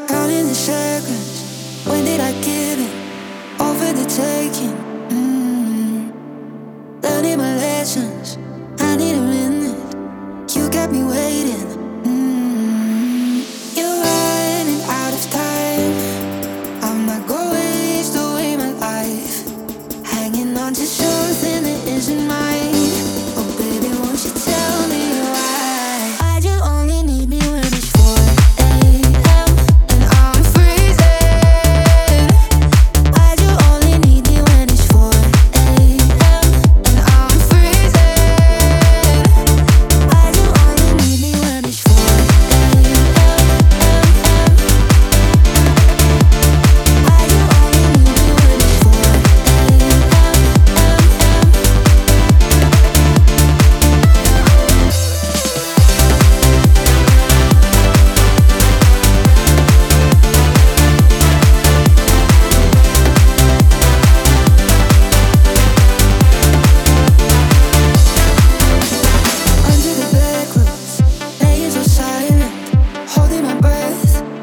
Counting the seconds, when did I give it? Over the taking. Learning my lessons, I need a minute. You kept me waiting. You're running out of time. I'm not gonna waste away my life hanging on to something that isn't mine. Oh baby, won't you tell me why? Why'd you only need me when it's 4 a.m. and I'm freezing? Why'd you only need me when it's 4 a.m. and I'm freezing? Why'd you only need me when it's 4 a.m. Why'd you only need me when it's 4 a.m. Under the bedclothes, laying so silent, holding my breath.